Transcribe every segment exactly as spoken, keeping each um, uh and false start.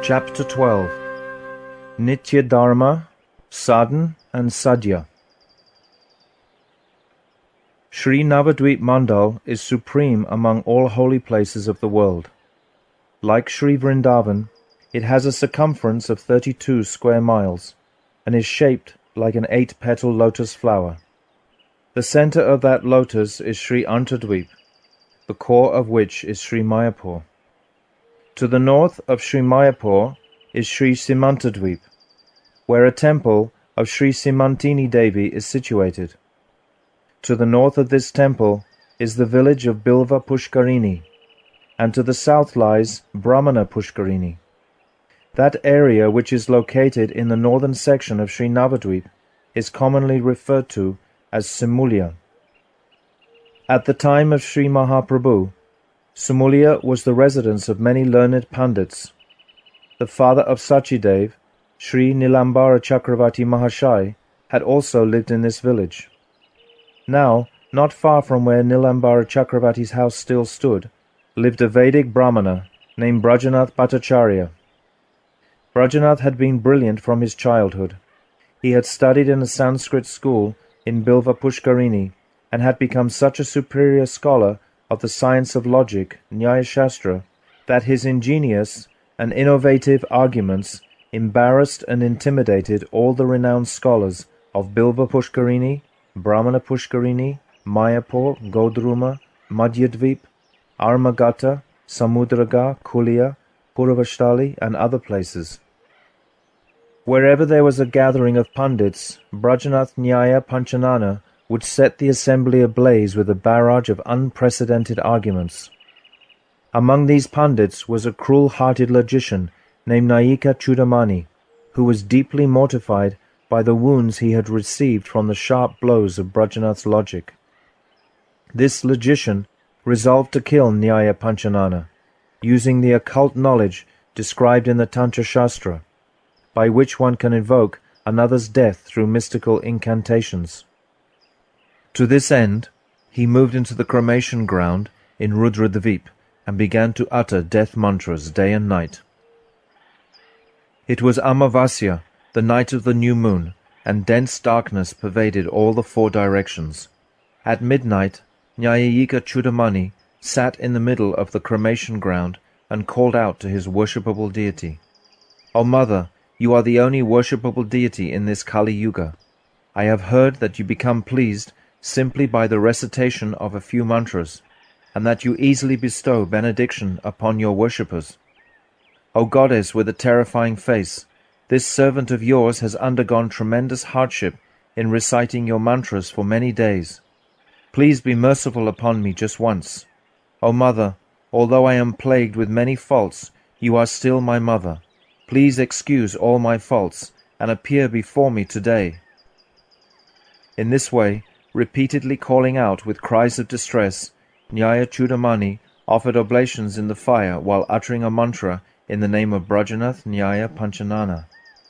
Chapter twelve. Nitya Dharma, Sadhan and Sadhya. Sri Navadvip Mandal is supreme among all holy places of the world. Like Sri Vrindavan, it has a circumference of thirty-two square miles and is shaped like an eight-petal lotus flower. The center of that lotus is Sri Antardvip, the core of which is Sri Mayapur. To the north of Sri Mayapur is Sri Simantadvip, where a temple of Sri Simantini Devi is situated. To the north of this temple is the village of Bilva Pushkarini, and to the south lies Brahmana Pushkarini. That area which is located in the northern section of Sri Navadvip is commonly referred to as Simulya. At the time of Sri Mahaprabhu, Simulya was the residence of many learned Pandits. The father of Sachidev, Sri Nilambara Chakravarti Mahashai, had also lived in this village. Now, not far from where Nilambara Chakravarti's house still stood, lived a Vedic Brahmana named Brajanath Bhattacharya. Brajanath had been brilliant from his childhood. He had studied in a Sanskrit school in Bilva Pushkarini and had become such a superior scholar of the science of logic, Nyaya Shastra, that his ingenious and innovative arguments embarrassed and intimidated all the renowned scholars of Bilva Pushkarini, Brahmana Pushkarini, Mayapur, Godruma, Madhyadvip, Armagata, Samudraga, Kulia, Puravashtali, and other places. Wherever there was a gathering of Pandits, Brajanath Nyaya Panchanana would set the assembly ablaze with a barrage of unprecedented arguments. Among these Pandits was a cruel-hearted logician named Nayika Chudamani, who was deeply mortified by the wounds he had received from the sharp blows of Brajanath's logic. This logician resolved to kill Nyaya Panchanana, using the occult knowledge described in the Tantra Shastra, by which one can invoke another's death through mystical incantations. To this end, he moved into the cremation ground in Rudradvip and began to utter death mantras day and night. It was Amavasya, the night of the new moon, and dense darkness pervaded all the four directions. At midnight, Nyayika Chudamani sat in the middle of the cremation ground and called out to his worshipable deity, "O Mother, you are the only worshipable deity in this Kali Yuga. I have heard that you become pleased simply by the recitation of a few mantras, and that you easily bestow benediction upon your worshippers. O Goddess with a terrifying face, this servant of yours has undergone tremendous hardship in reciting your mantras for many days. Please be merciful upon me just once. O Mother, although I am plagued with many faults, you are still my mother. Please excuse all my faults and appear before me today." In this way, repeatedly calling out with cries of distress, Nyaya Chudamani offered oblations in the fire while uttering a mantra in the name of Brajanath Nyaya Panchanana.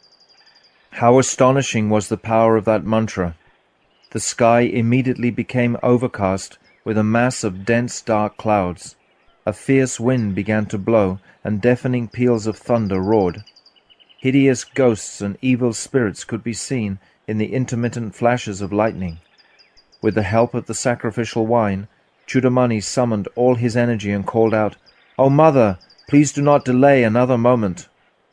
How astonishing was the power of that mantra! The sky immediately became overcast with a mass of dense dark clouds. A fierce wind began to blow, and deafening peals of thunder roared. Hideous ghosts and evil spirits could be seen in the intermittent flashes of lightning. With the help of the sacrificial wine, Chudamani summoned all his energy and called out, "O Mother, please do not delay another moment."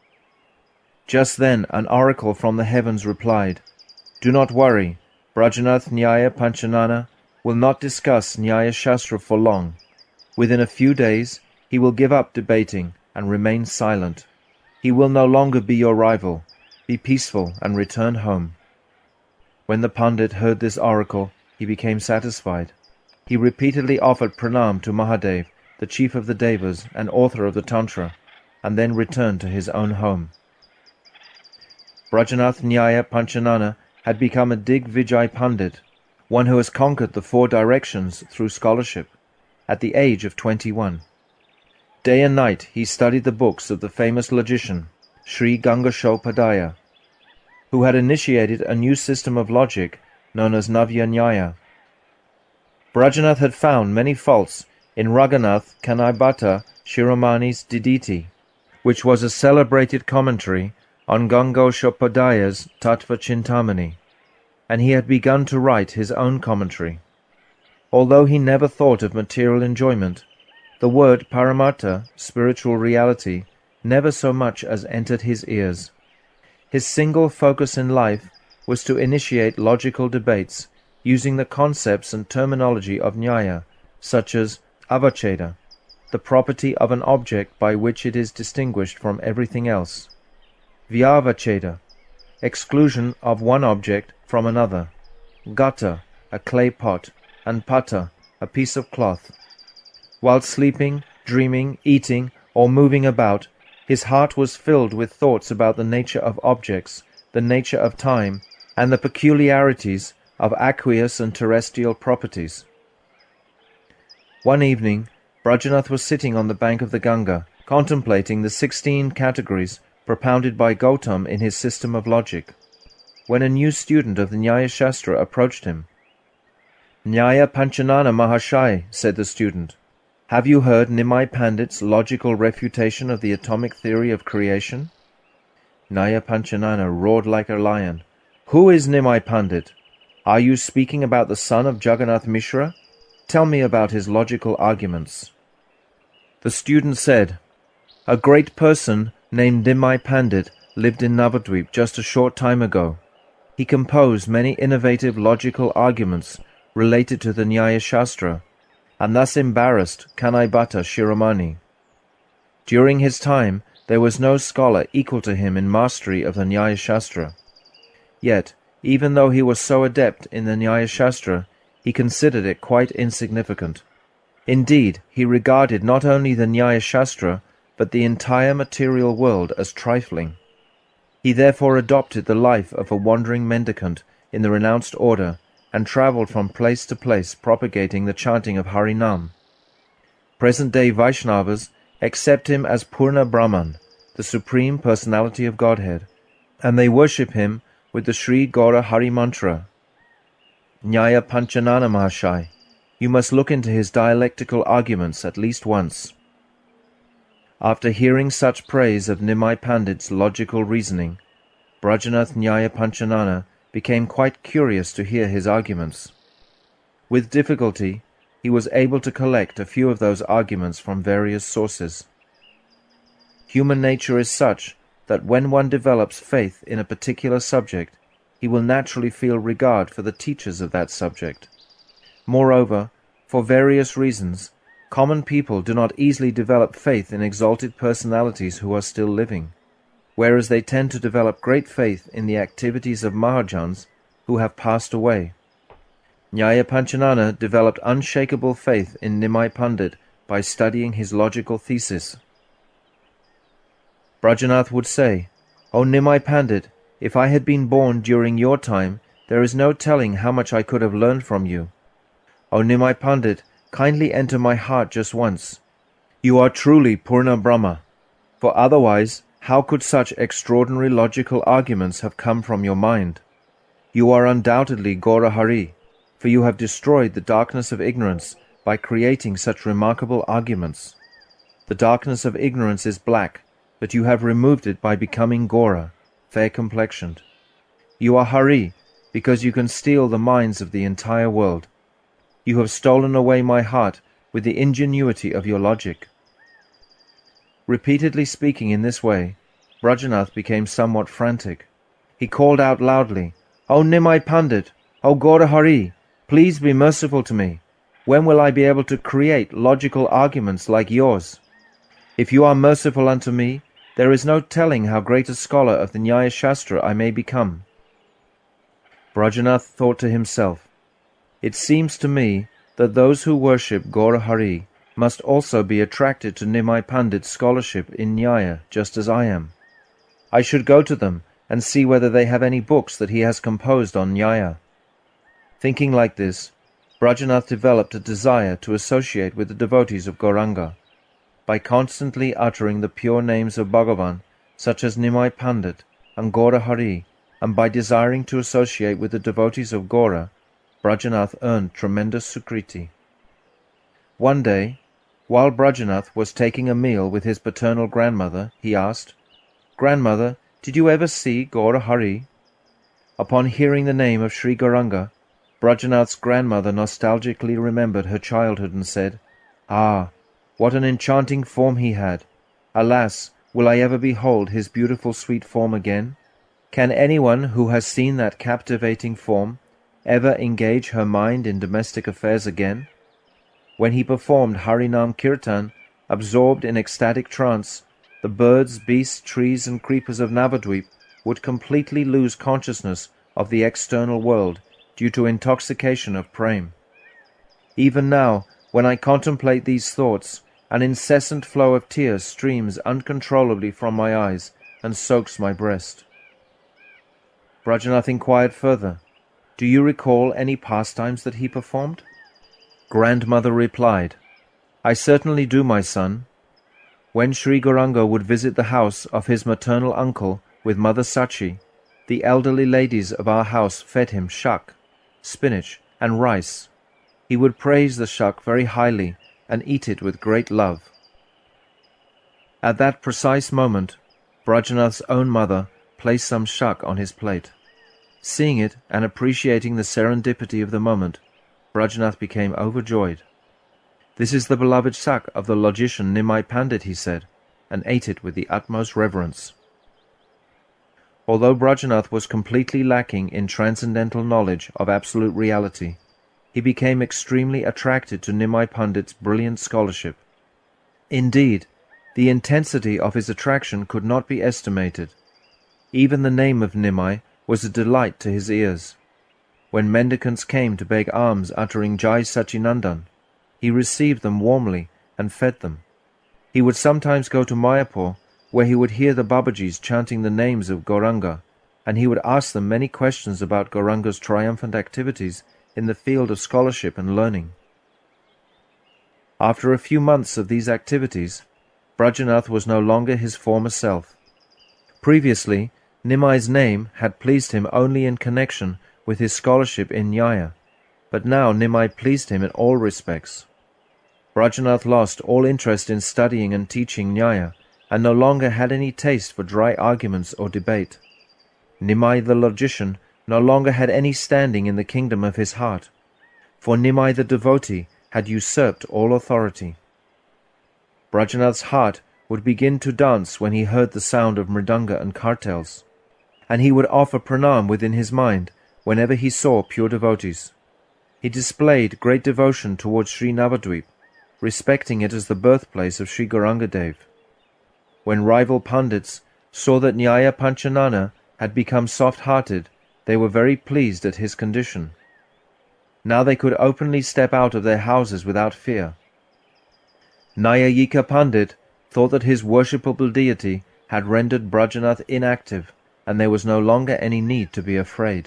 Just then an oracle from the heavens replied, "Do not worry, Brajanath Nyaya Panchanana will not discuss Nyaya Shastra for long. Within a few days he will give up debating and remain silent. He will no longer be your rival. Be peaceful and return home." When the Pandit heard this oracle, he became satisfied. He repeatedly offered pranam to Mahadev, the chief of the Devas and author of the Tantra, and then returned to his own home. Brajanath Nyaya Panchanana had become a Digvijay Pandit, one who has conquered the four directions through scholarship, at the age of twenty-one. Day and night he studied the books of the famous logician, Sri Gangashopadhyaya, who had initiated a new system of logic known as Navya Nyaya. Brajanath had found many faults in Raghunath Kanai Bhatta Shiromani's Diditi, which was a celebrated commentary on Gangoshopadhyay's Tattva Chintamani, and he had begun to write his own commentary. Although he never thought of material enjoyment, the word Paramartha, spiritual reality, never so much as entered his ears. His single focus in life was to initiate logical debates using the concepts and terminology of Nyaya, such as avacheda, the property of an object by which it is distinguished from everything else; vyavacheda, exclusion of one object from another; gata, a clay pot; and pata, a piece of cloth. While sleeping, dreaming, eating, or moving about, his heart was filled with thoughts about the nature of objects, the nature of time, and the peculiarities of aqueous and terrestrial properties. One evening, Brajanath was sitting on the bank of the Ganga, contemplating the sixteen categories propounded by Gautam in his system of logic, when a new student of the Nyaya Shastra approached him. "Nyaya Panchanana Mahashai," said the student, "have you heard Nimai Pandit's logical refutation of the atomic theory of creation?" Nyaya Panchanana roared like a lion. "Who is Nimai Pandit? Are you speaking about the son of Jagannath Mishra? Tell me about his logical arguments." The student said, "A great person named Nimai Pandit lived in Navadvip just a short time ago. He composed many innovative logical arguments related to the Nyaya Shastra, and thus embarrassed Kanai Bhatta Shiromani. During his time, there was no scholar equal to him in mastery of the Nyaya Shastra. Yet, even though he was so adept in the Nyaya Shastra, he considered it quite insignificant. Indeed, he regarded not only the Nyaya Shastra, but the entire material world as trifling. He therefore adopted the life of a wandering mendicant in the renounced order, and travelled from place to place propagating the chanting of Harinam. Present-day Vaishnavas accept him as Purna Brahman, the Supreme Personality of Godhead, and they worship him with the Sri Gaura Hari Mantra. Nyaya Panchanana Mahashai, you must look into his dialectical arguments at least once." After hearing such praise of Nimai Pandit's logical reasoning, Brajanath Nyaya Panchanana became quite curious to hear his arguments. With difficulty, he was able to collect a few of those arguments from various sources. Human nature is such that when one develops faith in a particular subject, he will naturally feel regard for the teachers of that subject. Moreover, for various reasons, common people do not easily develop faith in exalted personalities who are still living, whereas they tend to develop great faith in the activities of Mahajans who have passed away. Nyaya Panchanana developed unshakable faith in Nimai Pandit by studying his logical thesis. Brajanath would say, "O Nimai Pandit, if I had been born during your time, there is no telling how much I could have learned from you. O Nimai Pandit, kindly enter my heart just once. You are truly Purna Brahma, for otherwise how could such extraordinary logical arguments have come from your mind? You are undoubtedly Gaura Hari, for you have destroyed the darkness of ignorance by creating such remarkable arguments. The darkness of ignorance is black, but you have removed it by becoming Gaura, fair-complexioned. You are Hari, because you can steal the minds of the entire world. You have stolen away my heart with the ingenuity of your logic." Repeatedly speaking in this way, Brajanath became somewhat frantic. He called out loudly, "O Nimai Pandit, O Gaura Hari, please be merciful to me. When will I be able to create logical arguments like yours? If you are merciful unto me, there is no telling how great a scholar of the Nyaya Shastra I may become." Brajanath thought to himself, "It seems to me that those who worship Gaura Hari must also be attracted to Nimai Pandit's scholarship in Nyaya, just as I am. I should go to them and see whether they have any books that he has composed on Nyaya." Thinking like this, Brajanath developed a desire to associate with the devotees of Gauranga. By constantly uttering the pure names of Bhagavan, such as Nimai Pandit and Gaura Hari, and by desiring to associate with the devotees of Gaura, Brajanath earned tremendous sukriti. One day, While Brajanath was taking a meal with his paternal grandmother, he asked, "Grandmother, did you ever see Gaura Hari?" Upon hearing the name of Sri Gauranga, Brajanath's grandmother nostalgically remembered her childhood and said, "Ah, what an enchanting form he had! Alas, will I ever behold his beautiful sweet form again? Can anyone who has seen that captivating form ever engage her mind in domestic affairs again?" When he performed Harinam Kirtan, absorbed in ecstatic trance, the birds, beasts, trees, and creepers of Navadvip would completely lose consciousness of the external world due to intoxication of prem. Even now, when I contemplate these thoughts, an incessant flow of tears streams uncontrollably from my eyes and soaks my breast. Brajanath inquired further, "Do you recall any pastimes that he performed?" Grandmother replied, "I certainly do, my son. When Sri Gauranga would visit the house of his maternal uncle with Mother Sachi, the elderly ladies of our house fed him shak, spinach, and rice. He would praise the shak very highly and eat it with great love." At that precise moment, Brajanath's own mother placed some shak on his plate. Seeing it and appreciating the serendipity of the moment, Brajanath became overjoyed. "This is the beloved shak of the logician Nimai Pandit," he said, and ate it with the utmost reverence. Although Brajanath was completely lacking in transcendental knowledge of absolute reality, he became extremely attracted to Nimai Pandit's brilliant scholarship. Indeed, the intensity of his attraction could not be estimated. Even the name of Nimai was a delight to his ears. When mendicants came to beg alms uttering Jai Sachinandan, he received them warmly and fed them. He would sometimes go to Mayapur, where he would hear the Babajis chanting the names of Gauranga, and he would ask them many questions about Gauranga's triumphant activities in the field of scholarship and learning. After a few months of these activities, Brajanath was no longer his former self. Previously, Nimai's name had pleased him only in connection with his scholarship in Nyaya, but now Nimai pleased him in all respects. Brajanath lost all interest in studying and teaching Nyaya, and no longer had any taste for dry arguments or debate. Nimai the logician no longer had any standing in the kingdom of his heart, for Nimai the devotee had usurped all authority. Brajanath's heart would begin to dance when he heard the sound of mridanga and kartels, and he would offer pranam within his mind whenever he saw pure devotees. He displayed great devotion towards Sri Navadvip, respecting it as the birthplace of Sri Gauranga Dev. When rival Pandits saw that Nyaya Panchanana had become soft-hearted, they were very pleased at his condition. Now they could openly step out of their houses without fear. Nyayika Pandit thought that his worshipable deity had rendered Brajanath inactive, and there was no longer any need to be afraid.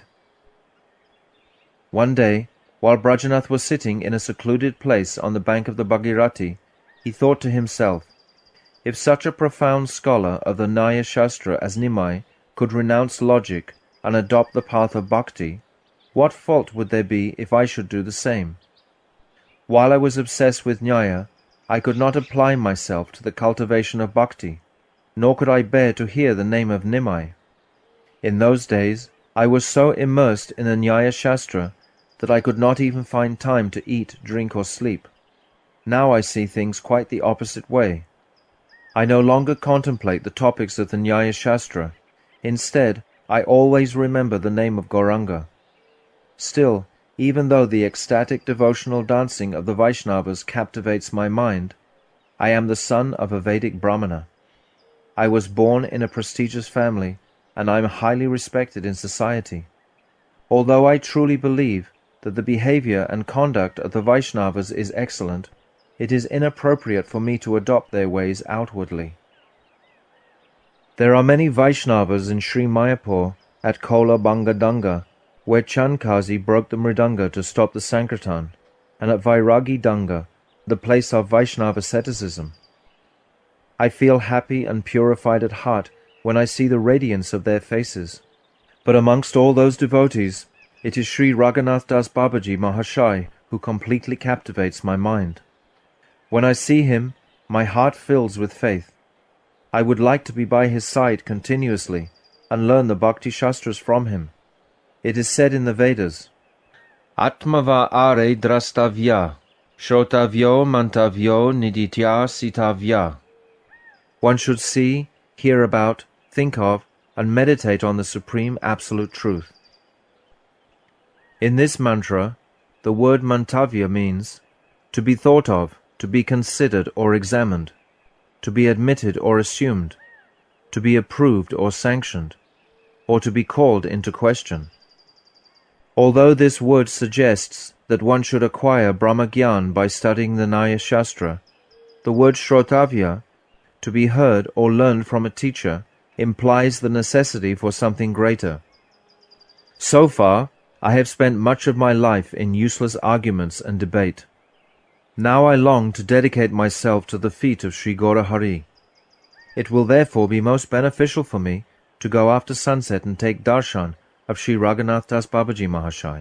One day, while Brajanath was sitting in a secluded place on the bank of the Bhagirathi, he thought to himself, "If such a profound scholar of the Nyaya Shastra as Nimai could renounce logic and adopt the path of bhakti, what fault would there be if I should do the same? While I was obsessed with Nyaya, I could not apply myself to the cultivation of bhakti, nor could I bear to hear the name of Nimai. In those days, I was so immersed in the Nyaya Shastra that I could not even find time to eat, drink, or sleep. Now I see things quite the opposite way. I no longer contemplate the topics of the Nyaya Shastra. Instead, I always remember the name of Gauranga. Still, even though the ecstatic devotional dancing of the Vaishnavas captivates my mind, I am the son of a Vedic Brahmana. I was born in a prestigious family, and I am highly respected in society. Although I truly believe that the behavior and conduct of the Vaishnavas is excellent, it is inappropriate for me to adopt their ways outwardly. There are many Vaishnavas in Sri Mayapur at Kola Bangadanga, where Chandkazi broke the mridanga to stop the Sankirtan, and at Vairagi Danga, the place of Vaishnava asceticism. I feel happy and purified at heart when I see the radiance of their faces. But amongst all those devotees, it is Sri Raghunath Das Babaji Mahashai who completely captivates my mind. When I see him, my heart fills with faith. I would like to be by his side continuously and learn the Bhakti Shastras from him. It is said in the Vedas, Atmava are drastavya, shrotavyo mantavyo niditya sitavya. One should see, hear about, think of, and meditate on the Supreme Absolute Truth. In this mantra, the word mantavya means to be thought of, to be considered or examined, to be admitted or assumed, to be approved or sanctioned, or to be called into question. Although this word suggests that one should acquire Brahmagyan by studying the Nyaya Shastra, the word Shrotavya, to be heard or learned from a teacher, implies the necessity for something greater. So far, I have spent much of my life in useless arguments and debate. Now I long to dedicate myself to the feet of Sri Gaura Hari. It will therefore be most beneficial for me to go after sunset and take darshan of Sri Raghunath Das Babaji Mahashai.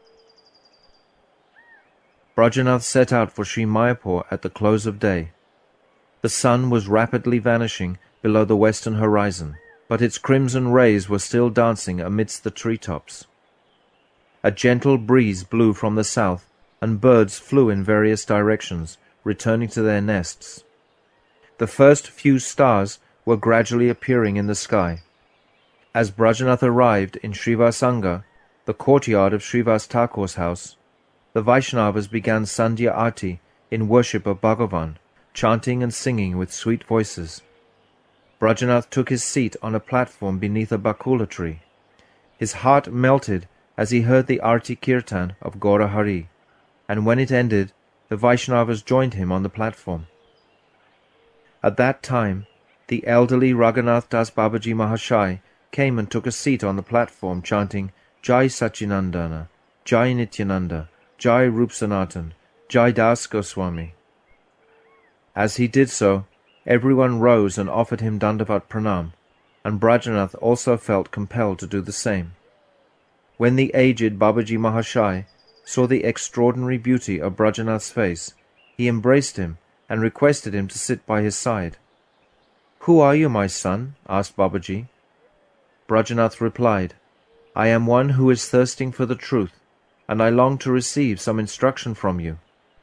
Brajanath set out for Sri Mayapur at the close of day. The sun was rapidly vanishing below the western horizon, but its crimson rays were still dancing amidst the treetops. A gentle breeze blew from the south, and birds flew in various directions, returning to their nests. The first few stars were gradually appearing in the sky. As Brajanath arrived in Srivasanga, the courtyard of Srivas Thakur's house, the Vaishnavas began Sandhya Aarti in worship of Bhagavan, chanting and singing with sweet voices. Brajanath took his seat on a platform beneath a bakula tree. His heart melted as he heard the Aarti Kirtan of Gaura Hari, and when it ended, the Vaishnavas joined him on the platform. At that time, the elderly Raghunath Das Babaji Mahashai came and took a seat on the platform chanting Jai Sachinandana, Jai Nityananda, Jai Rup Sanatan, Jai Das Goswami. As he did so, everyone rose and offered him Dandavat Pranam, and Brajanath also felt compelled to do the same. When the aged Babaji Mahashai saw the extraordinary beauty of Brajanath's face, he embraced him and requested him to sit by his side. "Who are you, my son?" asked Babaji. Brajanath replied, "I am one who is thirsting for the truth, and I long to receive some instruction from you."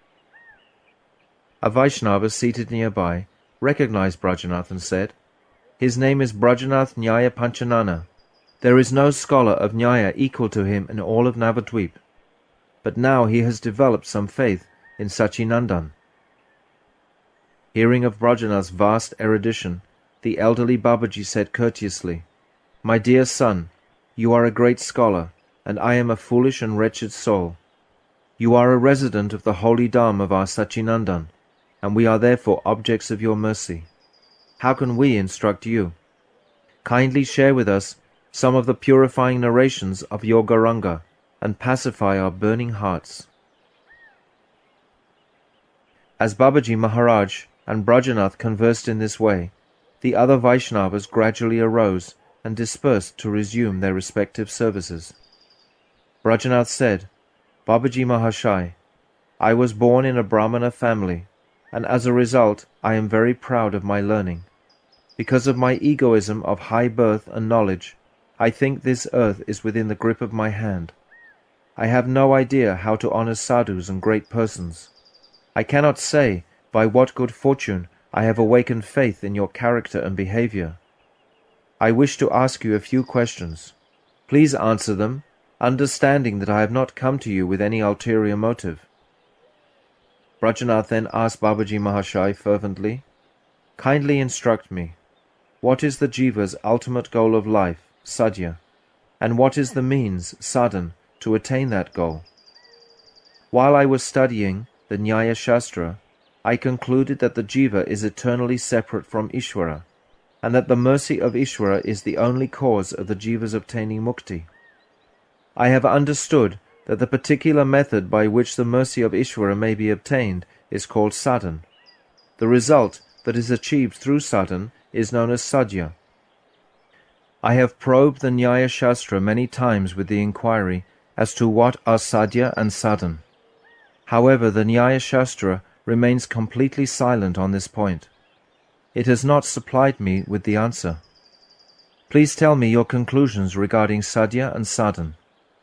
A Vaishnava seated nearby recognized Brajanath and said, "His name is Brajanath Nyaya Panchanana. There is no scholar of Nyaya equal to him in all of Navadvip. But now he has developed some faith in Sachinandan." Hearing of Brajanath's vast erudition, the elderly Babaji said courteously, "My dear son, you are a great scholar, and I am a foolish and wretched soul. You are a resident of the holy Dham of our Sachinandan, and we are therefore objects of your mercy. How can we instruct you? Kindly share with us some of the purifying narrations of your Gauranga, and pacify our burning hearts." As Babaji Maharaj and Brajanath conversed in this way, the other Vaishnavas gradually arose and dispersed to resume their respective services. Brajanath said, "Babaji Mahashai, I was born in a Brahmana family, and as a result I am very proud of my learning. Because of my egoism of high birth and knowledge, I think this earth is within the grip of my hand. I have no idea how to honor sadhus and great persons. I cannot say by what good fortune I have awakened faith in your character and behavior. I wish to ask you a few questions. Please answer them, understanding that I have not come to you with any ulterior motive." Brajanath then asked Babaji Mahashai fervently, "Kindly instruct me. What is the jiva's ultimate goal of life, sadhya, and what is the means, sadhan, to attain that goal?" While I was studying the Nyaya Shastra, I concluded that the jiva is eternally separate from Ishvara, and that the mercy of Ishvara is the only cause of the jiva's obtaining mukti. I have understood that the particular method by which the mercy of Ishvara may be obtained is called sadhan. The result that is achieved through sadhan is known as sadhya. I have probed the Nyaya Shastra many times with the inquiry as to what are sadhya and sadhan. However, the Nyaya Shastra remains completely silent on this point. It has not supplied me with the answer. Please tell me your conclusions regarding sadhya and sadhan.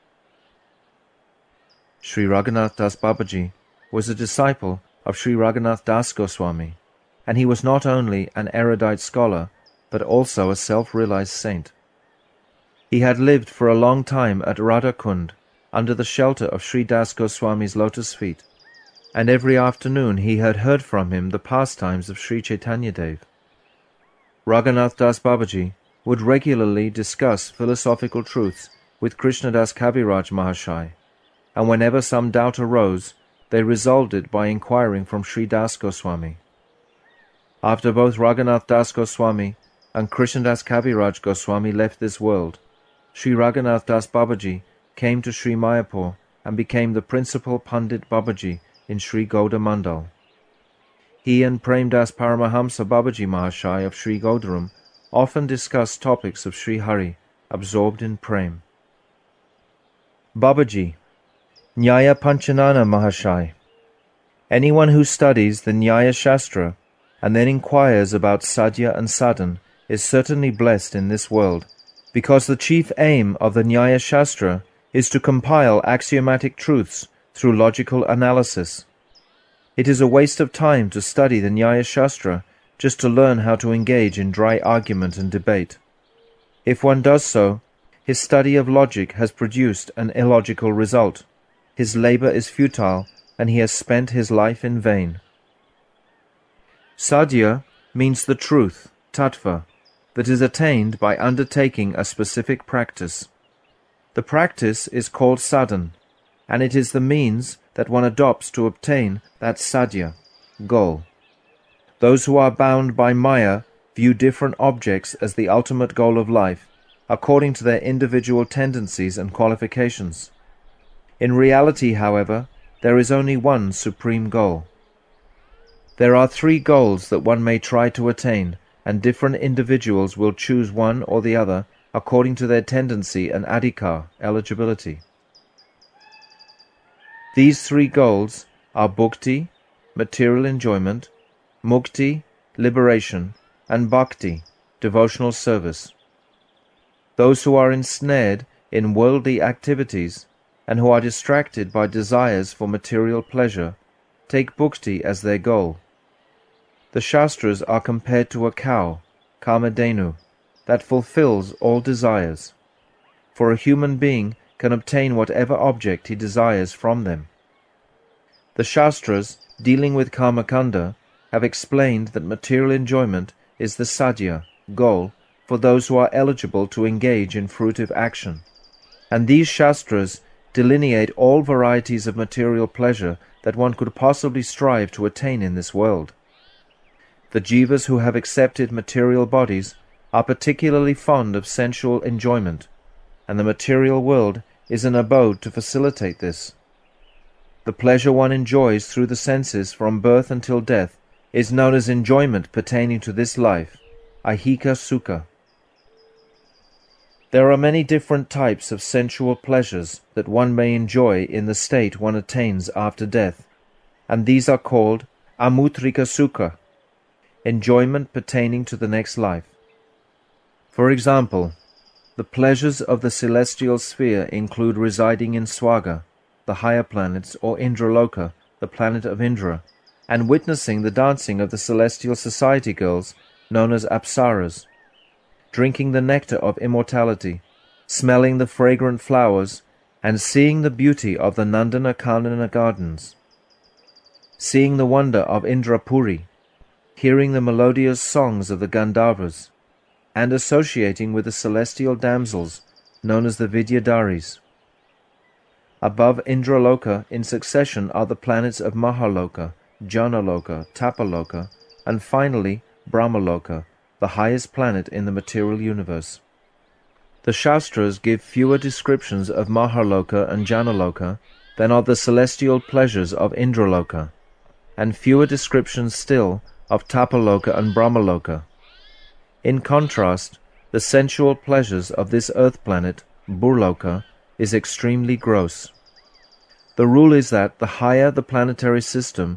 Sri Raghunath Das Babaji was a disciple of Sri Raghunath Das Goswami, and he was not only an erudite scholar, but also a self-realized saint. He had lived for a long time at Radhakund, under the shelter of Sri Das Goswami's lotus feet, and every afternoon he had heard from him the pastimes of Sri Chaitanya Dev. Raghunath Das Babaji would regularly discuss philosophical truths with Krishnadas Kaviraj Mahashai, and whenever some doubt arose, they resolved it by inquiring from Sri Das Goswami. After both Raghunath Das Goswami and Krishnadas Kaviraj Goswami left this world, Sri Raghunath Das Babaji came to Sri Mayapur and became the principal Pandit Babaji in Sri Gauda Mandal. He and Prem Das Paramahamsa Babaji Mahashai of Sri Gaudaram often discussed topics of Sri Hari, absorbed in Prem. Babaji, Nyaya Panchanana Mahashai. Anyone who studies the Nyaya Shastra and then inquires about sadhya and sadhan is certainly blessed in this world, because the chief aim of the Nyaya Shastra is to compile axiomatic truths through logical analysis. It is a waste of time to study the Nyaya Shastra just to learn how to engage in dry argument and debate. If one does so, his study of logic has produced an illogical result. His labor is futile, and he has spent his life in vain. Sadhya means the truth, tattva, that is attained by undertaking a specific practice. The practice is called sadhan, and it is the means that one adopts to obtain that sadhya, goal. Those who are bound by Maya view different objects as the ultimate goal of life, according to their individual tendencies and qualifications. In reality, however, there is only one supreme goal. There are three goals that one may try to attain, and different individuals will choose one or the other according to their tendency and adhikar, eligibility. These three goals are bhukti, material enjoyment, mukti, liberation, and bhakti, devotional service. Those who are ensnared in worldly activities and who are distracted by desires for material pleasure take bhukti as their goal. The Shastras are compared to a cow, Kamadhenu, that fulfills all desires. For a human being can obtain whatever object he desires from them. The Shastras, dealing with Kamakanda, have explained that material enjoyment is the sadhya, goal, for those who are eligible to engage in fruitive action. And these Shastras delineate all varieties of material pleasure that one could possibly strive to attain in this world. The jivas who have accepted material bodies are particularly fond of sensual enjoyment, and the material world is an abode to facilitate this. The pleasure one enjoys through the senses from birth until death is known as enjoyment pertaining to this life, ahika sukha. There are many different types of sensual pleasures that one may enjoy in the state one attains after death, and these are called amutrika sukha, enjoyment pertaining to the next life. For example, the pleasures of the celestial sphere include residing in Swaga, the higher planets, or Indraloka, the planet of Indra, and witnessing the dancing of the celestial society girls known as Apsaras, drinking the nectar of immortality, smelling the fragrant flowers, and seeing the beauty of the Nandana Kanana gardens, seeing the wonder of Indrapuri, hearing the melodious songs of the Gandharvas, and associating with the celestial damsels known as the Vidyadharis. Above Indraloka in succession are the planets of Mahaloka, Janaloka, Tapaloka, and finally Brahmaloka, the highest planet in the material universe. The Shastras give fewer descriptions of Mahaloka and Janaloka than of the celestial pleasures of Indraloka, and fewer descriptions still of Tapaloka and Brahmaloka. In contrast, the sensual pleasures of this earth planet, Burloka, is extremely gross. The rule is that the higher the planetary system,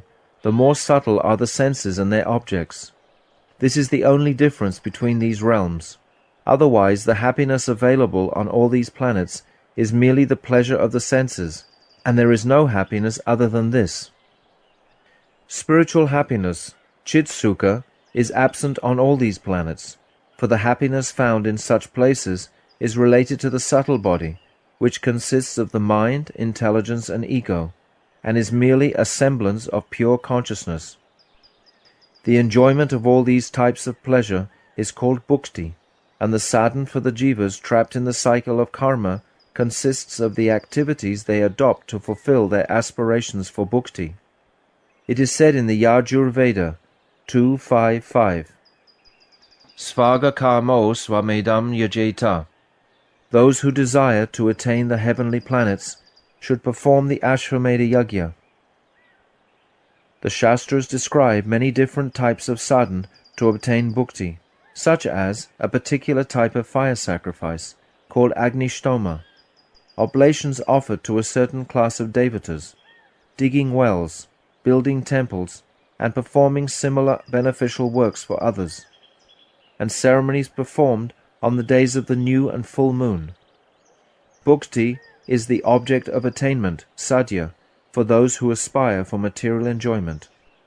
the more subtle are the senses and their objects. This is the only difference between these realms. Otherwise, the happiness available on all these planets is merely the pleasure of the senses, and there is no happiness other than this. Spiritual happiness, Chitsukha, is absent on all these planets, for the happiness found in such places is related to the subtle body, which consists of the mind, intelligence, and ego, and is merely a semblance of pure consciousness. The enjoyment of all these types of pleasure is called bhukti, and the sadhan for the jivas trapped in the cycle of karma consists of the activities they adopt to fulfill their aspirations for bhukti. It is said in the Yajur Veda two five five, Svaga karmo swamedam yajeta. Those who desire to attain the heavenly planets should perform the Ashvamedha Yajna. The Shastras describe many different types of sadhan to obtain bhukti, such as a particular type of fire sacrifice, called Agnishtoma, oblations offered to a certain class of devatas, digging wells, building temples, and performing similar beneficial works for others, and ceremonies performed on the days of the new and full moon. Bhukti is the object of attainment, sadhya, for those who aspire for material enjoyment.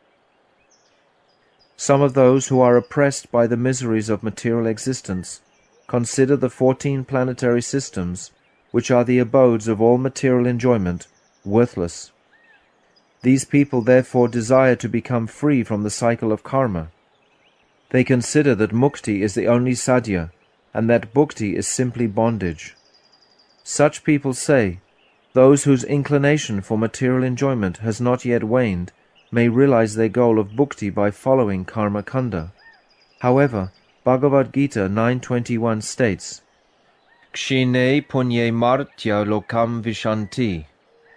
Some of those who are oppressed by the miseries of material existence consider the fourteen planetary systems, which are the abodes of all material enjoyment, worthless. These people therefore desire to become free from the cycle of karma. They consider that mukti is the only sadhya, and that bhukti is simply bondage. Such people say, those whose inclination for material enjoyment has not yet waned may realize their goal of bhukti by following karma kanda. However, Bhagavad Gita nine twenty-one states, Kshine punye martya lokam vishanti.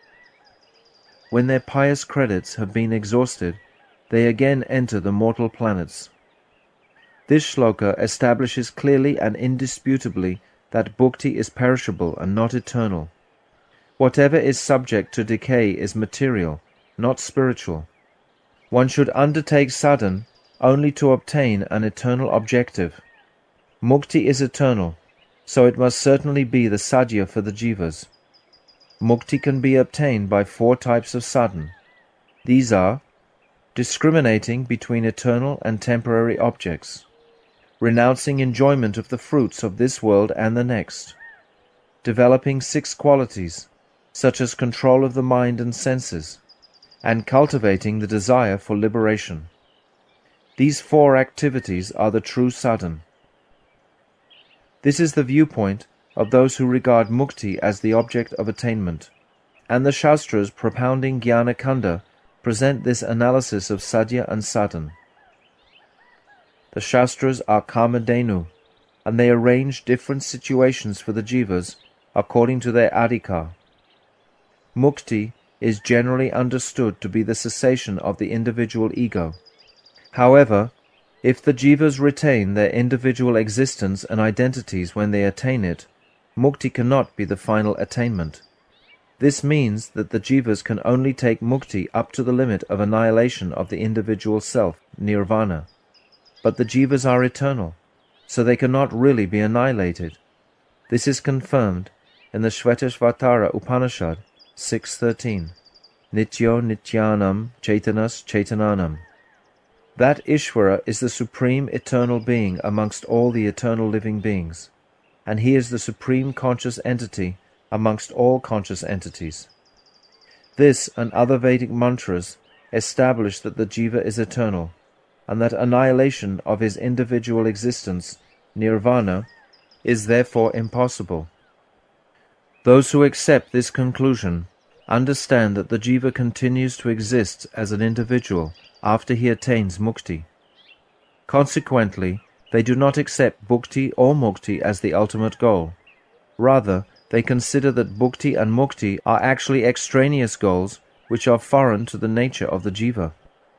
When their pious credits have been exhausted, they again enter the mortal planets. This shloka establishes clearly and indisputably that bhukti is perishable and not eternal. Whatever is subject to decay is material, not spiritual. One should undertake sadhan only to obtain an eternal objective. Mukti is eternal, so it must certainly be the sadhya for the jivas. Mukti can be obtained by four types of sadhan. These are discriminating between eternal and temporary objects, renouncing enjoyment of the fruits of this world and the next, developing six qualities, such as control of the mind and senses, and cultivating the desire for liberation. These four activities are the true sadhan. This is the viewpoint of those who regard mukti as the object of attainment, and the Shastras propounding Jnana Kanda present this analysis of sadhya and sadhan. The Shastras are Kamadhenu, and they arrange different situations for the jivas according to their adhikar. Mukti is generally understood to be the cessation of the individual ego. However, if the jivas retain their individual existence and identities when they attain it, mukti cannot be the final attainment. This means that the jivas can only take mukti up to the limit of annihilation of the individual self, nirvana. But the jivas are eternal, so they cannot really be annihilated. This is confirmed in the Shvetashvatara Upanishad six thirteen, Nityo Nityanam Chaitanas Chaitananam. That Ishvara is the supreme eternal being amongst all the eternal living beings, and he is the supreme conscious entity amongst all conscious entities. This and other Vedic mantras establish that the jiva is eternal, and that annihilation of his individual existence, nirvana, is therefore impossible. Those who accept this conclusion understand that the jiva continues to exist as an individual after he attains mukti. Consequently, they do not accept bhukti or mukti as the ultimate goal. Rather, they consider that bhukti and mukti are actually extraneous goals which are foreign to the nature of the jiva.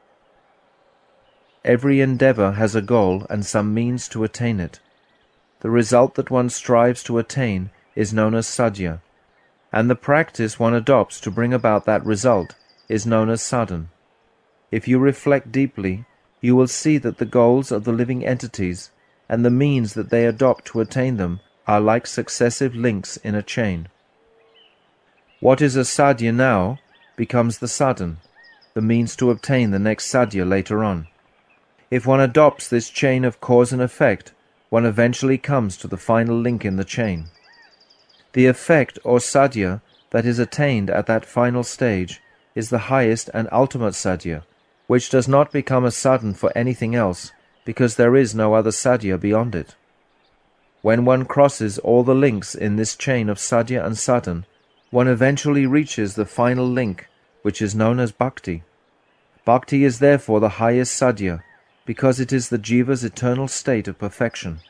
Every endeavor has a goal and some means to attain it. The result that one strives to attain is known as sadhya, and the practice one adopts to bring about that result is known as sadhan. If you reflect deeply, you will see that the goals of the living entities and the means that they adopt to attain them are like successive links in a chain. What is a sadhya now becomes the sadhan, the means to obtain the next sadhya later on. If one adopts this chain of cause and effect, one eventually comes to the final link in the chain. The effect or sadhya that is attained at that final stage is the highest and ultimate sadhya, which does not become a sadhan for anything else, because there is no other sadhya beyond it. When one crosses all the links in this chain of sadhya and sadhan, one eventually reaches the final link, which is known as bhakti. Bhakti is therefore the highest sadhya, because it is the jiva's eternal state of perfection.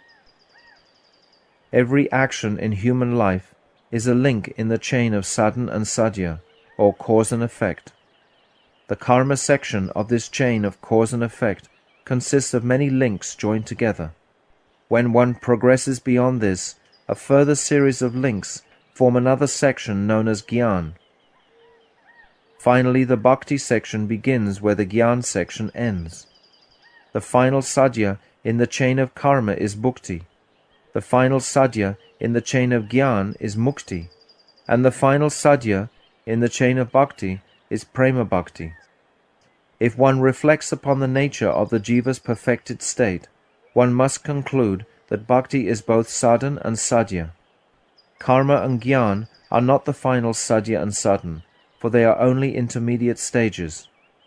Every action in human life is a link in the chain of sadhan and sadhya, or cause and effect. The karma section of this chain of cause and effect consists of many links joined together. When one progresses beyond this, a further series of links form another section known as Gyan. Finally, the Bhakti section begins where the Gyan section ends. The final sadhya in the chain of karma is bhukti. The final sadhya in the chain of Gyan is mukti. And the final sadhya in the chain of bhakti is prema bhakti. If one reflects upon the nature of the jiva's perfected state, one must conclude that bhakti is both sadhan and sadhya. Karma and Gyan are not the final sadhya and sadhan, for they are only intermediate stages.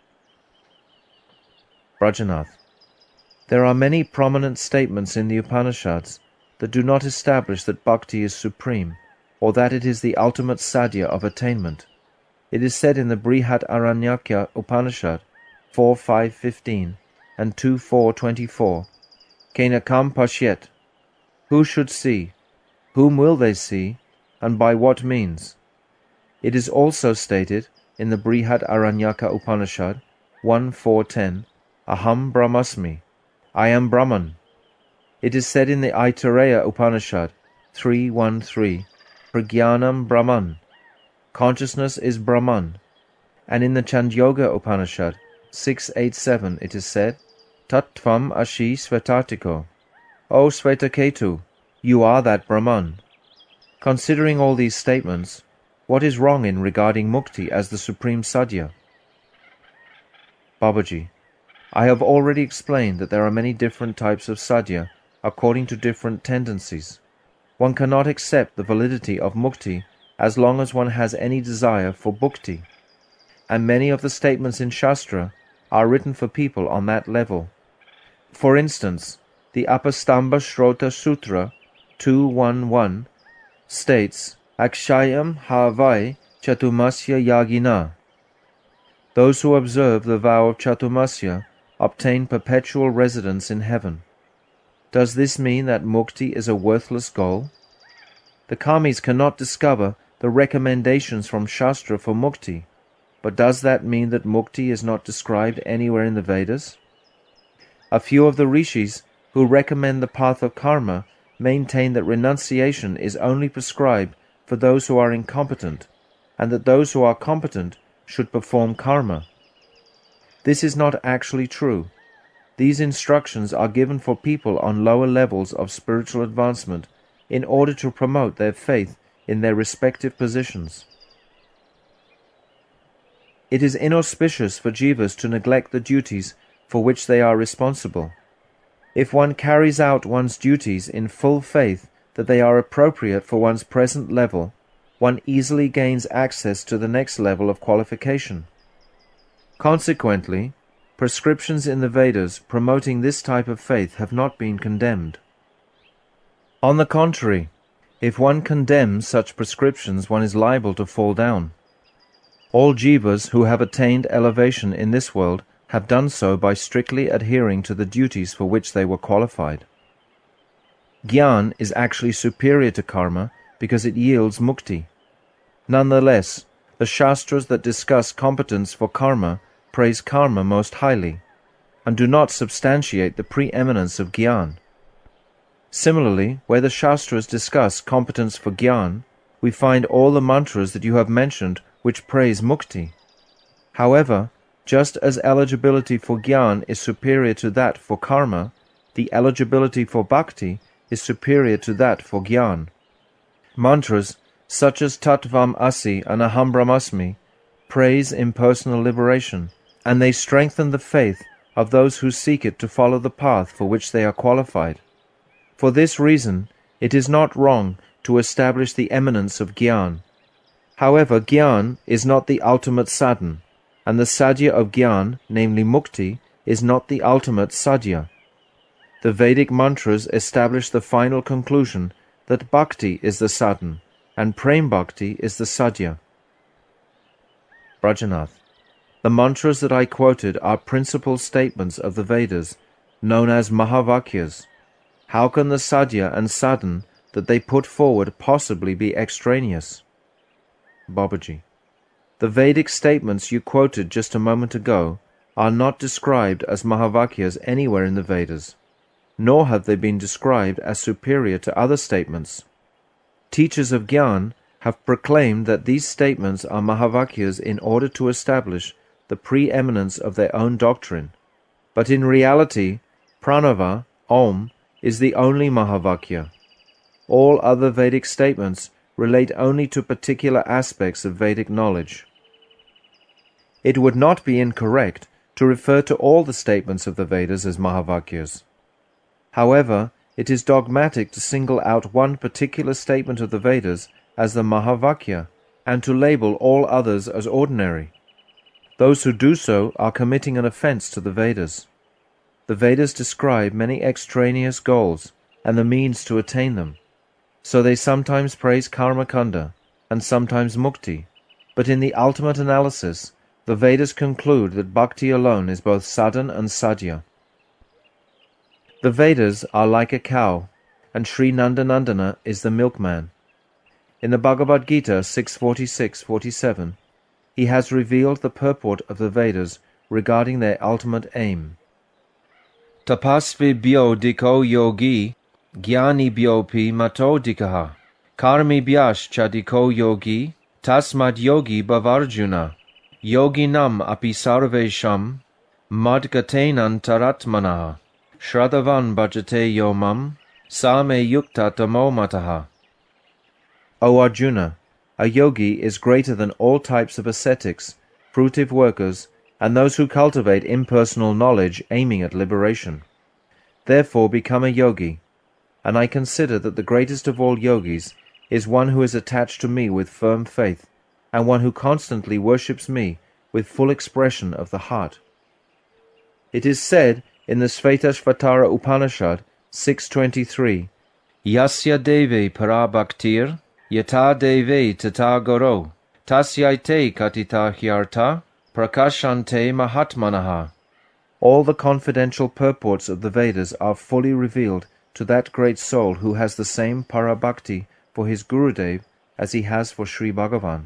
Brajanath. There are many prominent statements in the Upanishads that do not establish that bhakti is supreme, or that it is the ultimate sadhya of attainment. It is said in the Brihadaranyaka Upanishad four five fifteen and two four twenty-four, Kenakam Pashyet, who should see, whom will they see, and by what means? It is also stated in the Brihadaranyaka Upanishad one four ten, Aham Brahmasmi, I am Brahman. It is said in the Aitareya Upanishad three one three, Pragyanam Brahman, consciousness is Brahman. And in the Chandyoga Upanishad six eight seven it is said, Tattvam Ashi Svetatiko, O Svetaketu, you are that Brahman. Considering all these statements, what is wrong in regarding mukti as the supreme sadhya? Babaji, I have already explained that there are many different types of sadhya according to different tendencies. One cannot accept the validity of mukti as long as one has any desire for bhukti, and many of the statements in Shastra are written for people on that level. For instance, the Apastamba Shrota Sutra two one one states, Akshayam Havai Chatumasya Yagina. Those who observe the vow of Chatumasya obtain perpetual residence in heaven. Does this mean that mukti is a worthless goal? The karmis cannot discover the recommendations from Shastra for mukti, but does that mean that mukti is not described anywhere in the Vedas? A few of the rishis who recommend the path of karma maintain that renunciation is only prescribed for those who are incompetent, and that those who are competent should perform karma. This is not actually true. These instructions are given for people on lower levels of spiritual advancement in order to promote their faith in their respective positions. It is inauspicious for jivas to neglect the duties for which they are responsible. If one carries out one's duties in full faith that they are appropriate for one's present level, one easily gains access to the next level of qualification. Consequently, prescriptions in the Vedas promoting this type of faith have not been condemned. On the contrary, if one condemns such prescriptions, one is liable to fall down. All jivas who have attained elevation in this world have done so by strictly adhering to the duties for which they were qualified. Gyan is actually superior to karma because it yields mukti. Nonetheless, the Shastras that discuss competence for karma praise karma most highly, and do not substantiate the preeminence of Gyan. Similarly, where the Shastras discuss competence for Gyan, we find all the mantras that you have mentioned which praise mukti. However, Just as eligibility for Gyan is superior to that for karma, the eligibility for bhakti is superior to that for Gyan. Mantras such as Tattvam Asi and Aham Brahmasmi praise impersonal liberation, and they strengthen the faith of those who seek it to follow the path for which they are qualified. For this reason, it is not wrong to establish the eminence of Gyan. However, Gyan is not the ultimate sadhan, and the sadhya of Gyan, namely Mukti, is not the ultimate sadhya. The Vedic mantras establish the final conclusion that Bhakti is the sadhan, and Prem Bhakti is the sadhya. Brajanath. The mantras that I quoted are principal statements of the Vedas, known as Mahavakyas. How can the sadhya and sadhan that they put forward possibly be extraneous? Babaji. The Vedic statements you quoted just a moment ago are not described as Mahavakyas anywhere in the Vedas, nor have they been described as superior to other statements. Teachers of Gyan have proclaimed that these statements are Mahavakyas in order to establish the preeminence of their own doctrine, but in reality, Pranava, Om, is the only Mahavakya. All other Vedic statements relate only to particular aspects of Vedic knowledge. It would not be incorrect to refer to all the statements of the Vedas as Mahavakyas. However, it is dogmatic to single out one particular statement of the Vedas as the Mahavakya, and to label all others as ordinary. Those who do so are committing an offense to the Vedas. The Vedas describe many extraneous goals and the means to attain them. So they sometimes praise Karmakanda and sometimes Mukti, but in the ultimate analysis, the Vedas conclude that Bhakti alone is both sadhan and sadhya. The Vedas are like a cow, and Sri Nandanandana is the milkman. In the Bhagavad Gita six forty-six forty-seven, he has revealed the purport of the Vedas regarding their ultimate aim. Tapasvibhyo diko yogi, jnanibhyo pi mato dikaha, karmibhyash chadiko yogi, tasmad yogi bhavarjuna, yoginam api sarvesham, madgatenan taratmanaha, shradhavan bhajate yomam, same yukta tamo mataha. O Arjuna, a yogi is greater than all types of ascetics, fruitive workers, and those who cultivate impersonal knowledge aiming at liberation. Therefore become a yogi, and I consider that the greatest of all yogis is one who is attached to me with firm faith, and one who constantly worships me with full expression of the heart. It is said in the Svetasvatara Upanishad six twenty-three, Yasya deve para bhaktir, yata deve tata goro, tasyaite katita hyarta, prakashante mahatmanaha. All the confidential purports of the Vedas are fully revealed to that great soul who has the same parabhakti for his Gurudev as he has for Sri Bhagavan.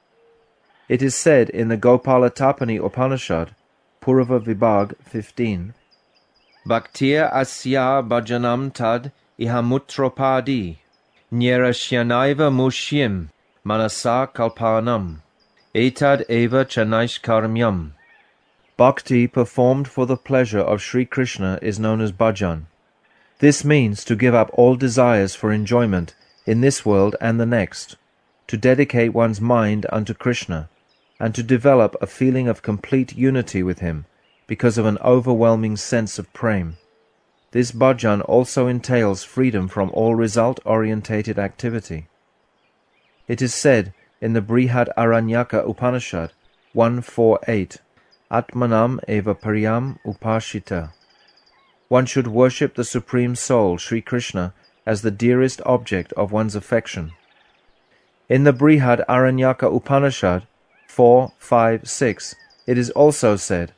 It is said in the Gopala Tapani Upanishad, Purva Vibhag fifteen, Bhaktir asya bhajanam tad ihamutropadi, nyerashyanaiva mushyam manasa kalpanam, etad eva chanaish Bhakti performed for the pleasure of Sri Krishna is known as bhajan. This means to give up all desires for enjoyment in this world and the next, to dedicate one's mind unto Krishna, and to develop a feeling of complete unity with him because of an overwhelming sense of prem. This bhajan also entails freedom from all result-orientated activity. It is said in the Brihad Aranyaka Upanishad one forty-eight, Atmanam eva pariyam upashita. One should worship the Supreme Soul, Sri Krishna, as the dearest object of one's affection. In the Brihad Aranyaka Upanishad four five six, it is also said,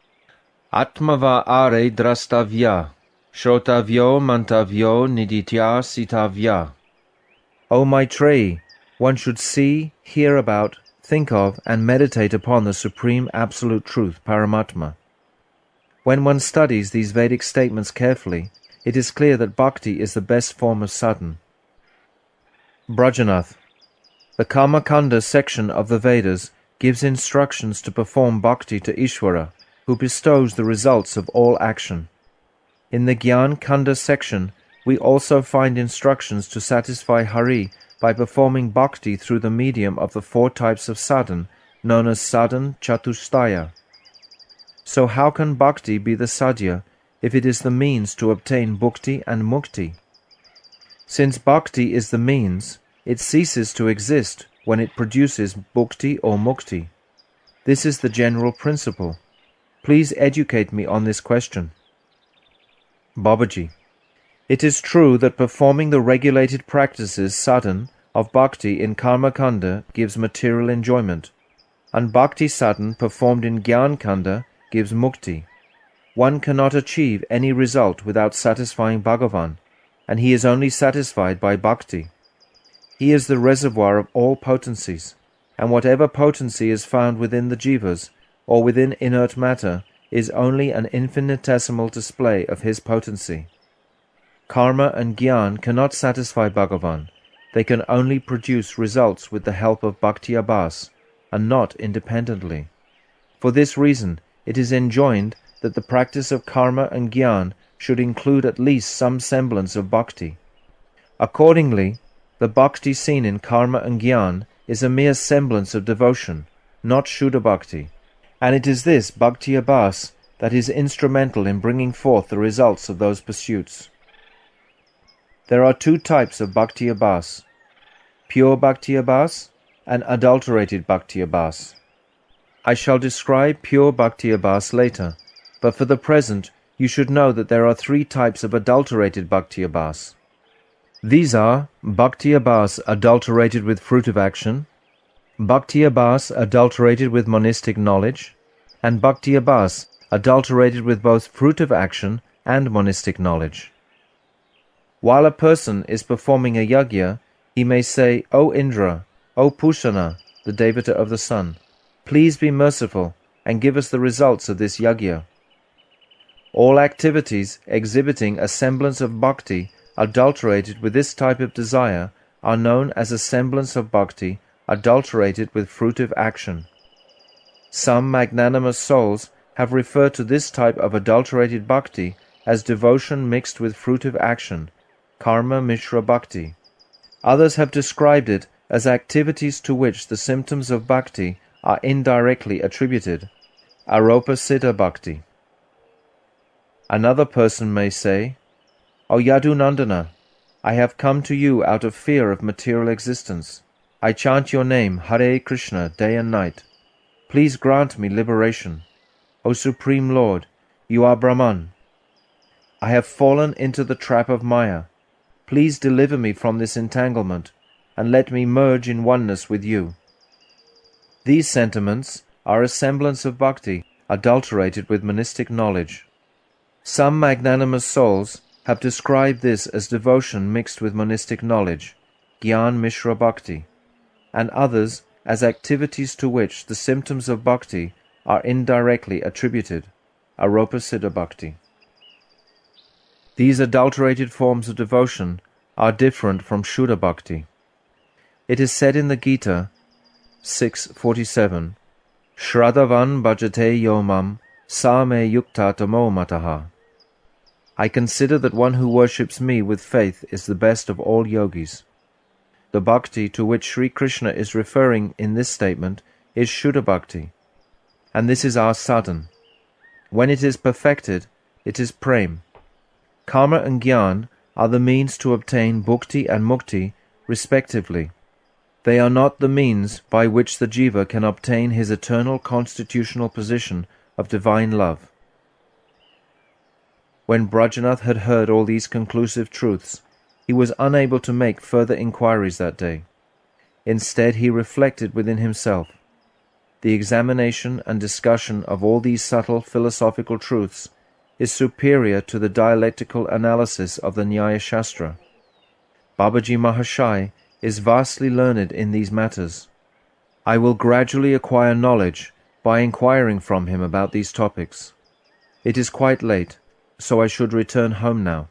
Atmava are drastavya, shrotavyo mantavyo niditya sitavya. O Maitreyi, one should see, hear about, think of, and meditate upon the Supreme Absolute Truth, Paramatma. When one studies these Vedic statements carefully, it is clear that bhakti is the best form of sadhan. Brajanath. The Karmakanda section of the Vedas gives instructions to perform bhakti to Ishvara, who bestows the results of all action. In the Gyan Kanda section, we also find instructions to satisfy Hari by performing bhakti through the medium of the four types of sadhan, known as sadhan chatushtaya. So how can bhakti be the sadhya if it is the means to obtain bhukti and mukti? Since bhakti is the means, it ceases to exist when it produces bhukti or mukti. This is the general principle. Please educate me on this question. Babaji: It is true that performing the regulated practices sadhan of bhakti in Karma Kanda gives material enjoyment, and bhakti sadhan performed in Gyan Kanda gives mukti. One cannot achieve any result without satisfying Bhagavan, and he is only satisfied by bhakti. He is the reservoir of all potencies, and whatever potency is found within the jivas, or within inert matter, is only an infinitesimal display of his potency. Karma and Gyan cannot satisfy Bhagavan. They can only produce results with the help of Bhakti Abhas, and not independently. For this reason, it is enjoined that the practice of karma and Gyan should include at least some semblance of bhakti. Accordingly, the bhakti seen in karma and Gyan is a mere semblance of devotion, not Shuddha Bhakti, and it is this Bhakti Abhas that is instrumental in bringing forth the results of those pursuits. There are two types of Bhakti Abhas: pure Bhakti Abhas and adulterated Bhakti Abhas. I shall describe pure Bhakti Abhas later, but for the present you should know that there are three types of adulterated Bhakti Abhas. These are Bhakti Abhas adulterated with fruit of action, Bhakti Abhas adulterated with monistic knowledge, and Bhakti Abhas adulterated with both fruit of action and monistic knowledge. While a person is performing a yajna, he may say, O Indra, O Pushana, the Devata of the sun, please be merciful and give us the results of this yajna. All activities exhibiting a semblance of bhakti adulterated with this type of desire are known as a semblance of bhakti adulterated with fruitive action. Some magnanimous souls have referred to this type of adulterated bhakti as devotion mixed with fruitive action, karma mishra bhakti. Others have described it as activities to which the symptoms of bhakti are indirectly attributed, aropa siddha bhakti. Another person may say, O Yadunandana, I have come to you out of fear of material existence. I chant your name, Hare Krishna, day and night. Please grant me liberation. O Supreme Lord, you are Brahman. I have fallen into the trap of Maya. Please deliver me from this entanglement, and let me merge in oneness with you. These sentiments are a semblance of bhakti, adulterated with monistic knowledge. Some magnanimous souls have described this as devotion mixed with monistic knowledge, Gyan Mishra Bhakti, and others as activities to which the symptoms of bhakti are indirectly attributed, Aropa Siddha Bhakti. These adulterated forms of devotion are different from Shuddha Bhakti. It is said in the Gita six forty-seven, Shradhavan bhajate yomam sa me yukta tamo mataha. I consider that one who worships me with faith is the best of all yogis. The bhakti to which Sri Krishna is referring in this statement is Shuddha Bhakti, and this is our sadhan. When it is perfected, it is prem. Karma and Gyan are the means to obtain bhukti and mukti, respectively. They are not the means by which the jiva can obtain his eternal constitutional position of divine love. When Brajanath had heard all these conclusive truths, he was unable to make further inquiries that day. Instead, he reflected within himself. The examination and discussion of all these subtle philosophical truths is superior to the dialectical analysis of the Nyaya Shastra. Babaji Mahashai is vastly learned in these matters. I will gradually acquire knowledge by inquiring from him about these topics. It is quite late, so I should return home now.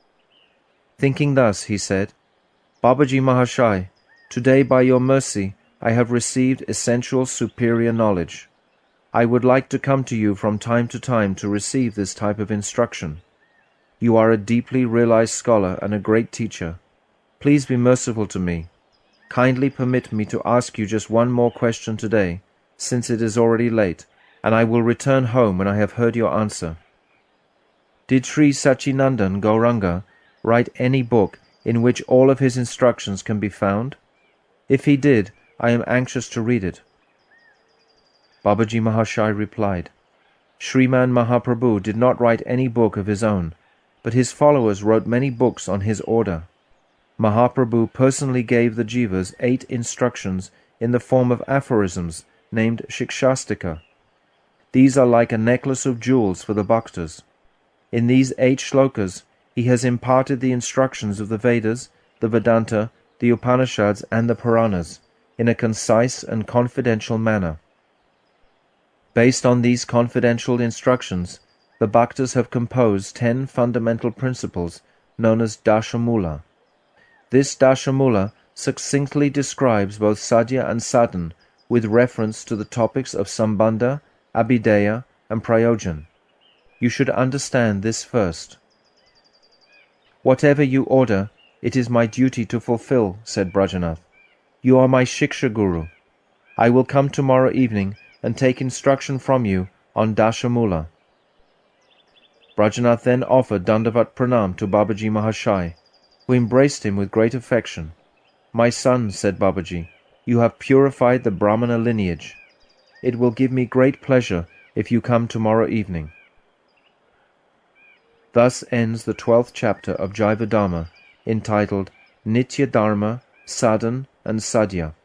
Thinking thus, he said, Babaji Mahashai, today by your mercy I have received essential superior knowledge. I would like to come to you from time to time to receive this type of instruction. You are a deeply realized scholar and a great teacher. Please be merciful to me. Kindly permit me to ask you just one more question today, since it is already late, and I will return home when I have heard your answer. Did Sri Sachinandan Gauranga write any book in which all of his instructions can be found? If he did, I am anxious to read it. Babaji Mahashai replied, Shriman Mahaprabhu did not write any book of his own, but his followers wrote many books on his order. Mahaprabhu personally gave the Jivas eight instructions in the form of aphorisms named Shikshastika. These are like a necklace of jewels for the Bhaktas. In these eight shlokas, he has imparted the instructions of the Vedas, the Vedanta, the Upanishads, and the Puranas in a concise and confidential manner. Based on these confidential instructions, the Bhaktas have composed ten fundamental principles known as Dashamula. This Dashamula succinctly describes both sadhya and sadhan with reference to the topics of Sambandha, Abhideya, and Prayojan. You should understand this first. Whatever you order, it is my duty to fulfill, said Brajanath. You are my Shiksha Guru. I will come tomorrow evening and take instruction from you on Dashamula. Brajanath then offered Dandavat Pranam to Babaji Mahashai, who embraced him with great affection. My son, said Babaji, you have purified the Brahmana lineage. It will give me great pleasure if you come tomorrow evening. Thus ends the twelfth chapter of Jivadharma, entitled Nitya Dharma, Sadhan and Sadhya.